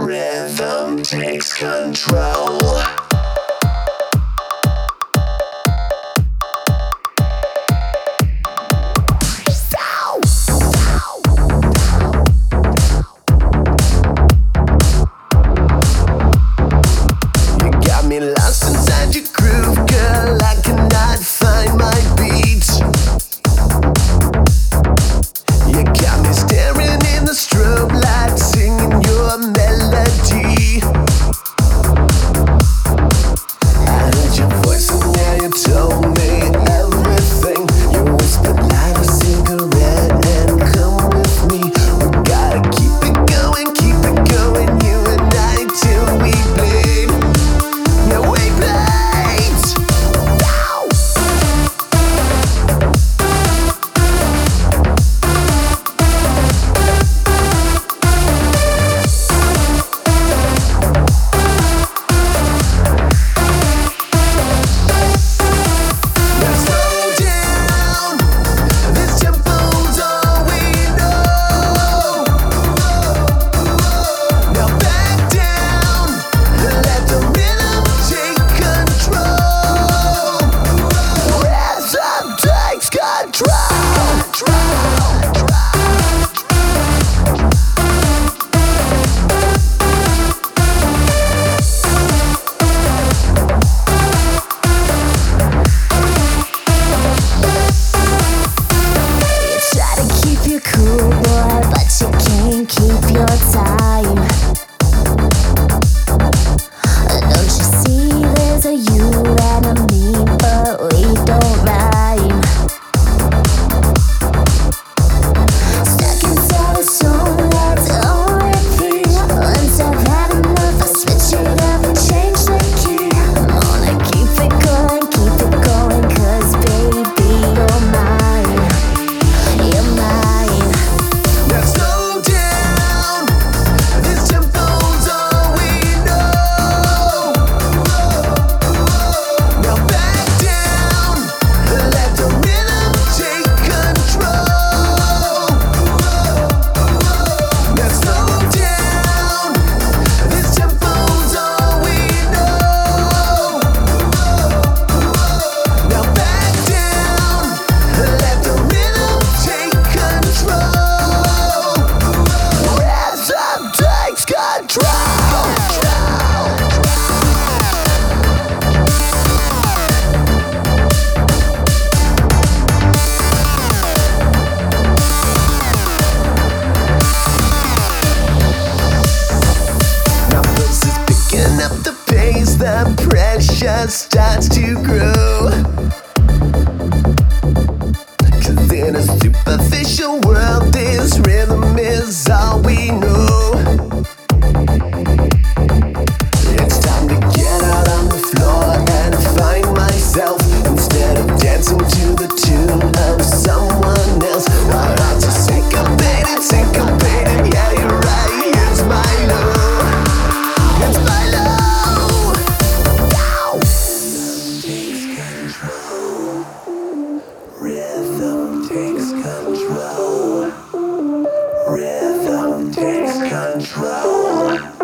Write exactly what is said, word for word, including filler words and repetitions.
Rhythm takes control. Lost inside your groove, girl, I cannot find my beat. You got me staring in the strobe light, singing your melody. I heard your voice and now you told me everything. You whispered light a cigarette and come with me. We gotta keep it going, keep it going, you and I till we bleed. Yeah, we bleed. Ow. Now slow down. This tempo's all we know. Now back down. Let the rhythm take control. Rhythm takes control. You try to keep your cool, boy, but you can't keep your time. Don't you see there's a you and a me, but we don't rhyme. Stuck inside a song that's on repeat. Once I've had enough, I switch it up and change the key. I'm gonna keep it going, keep it going, 'cause baby, you're mine. You're mine. Now slow down. This tempo's all we know. Now back down. Let the rhythm take control. Now slow down. This tempo's all we know. Now back down. Let the rhythm take control. Rhythm takes control. Now this is picking up the pace, the pressure starts to grow. 'Cause in a superficial world, this rhythm is all we know. It's time to get out on the floor and find myself, instead of dancing to the tune of someone else. My heart's just syncopated, syncopated. Yeah, you're right. Here's my love. It's my love. Ow. Rhythm takes control. Rhythm takes control. Rhythm takes control.